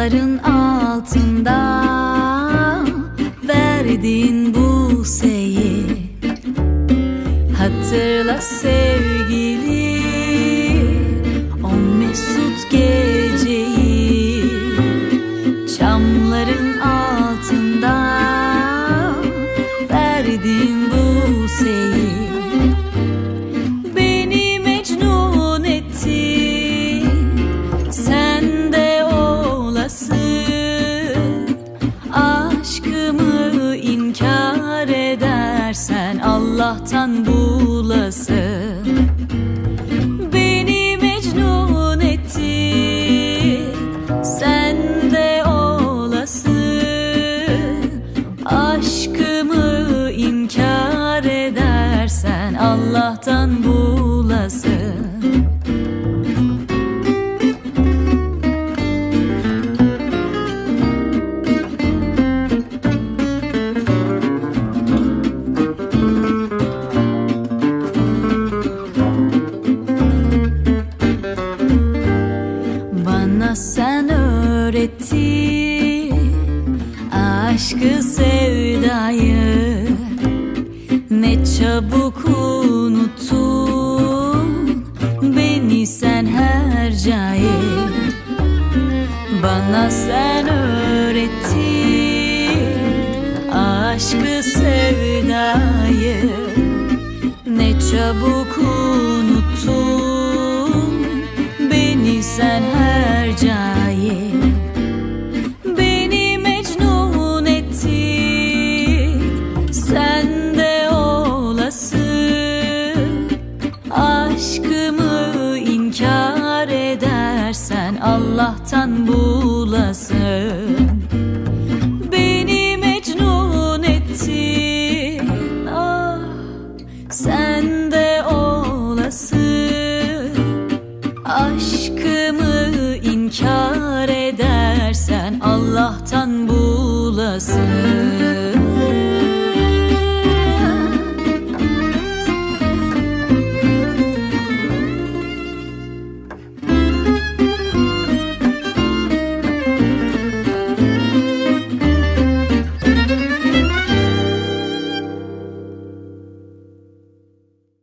Çamların altında verdiğin buseyi hatırla sevgili, o mesut geceyi. Çamların altında verdiğin buseyi beni mecnun etti. Sen de olasın aşkımı inkar edersen Allah'tan bulasın. Beni mecnun etti. Sen de olasın aşkımı inkar edersen Allah'tan bulasın. Bana sen öğrettin aşkı sevdayı, ne çabuk unuttun beni sen hercai. Bana sen öğrettin aşkı sevdayı, ne çabuk unuttun beni sen hercai. Beni mecnun ettin. Sen de olasın aşkımı inkar edersen Allah'tan bulasın. Beni mecnun ettin. Ah, sen de olasın aşkımı inkar edersen Allah'tan bulasın.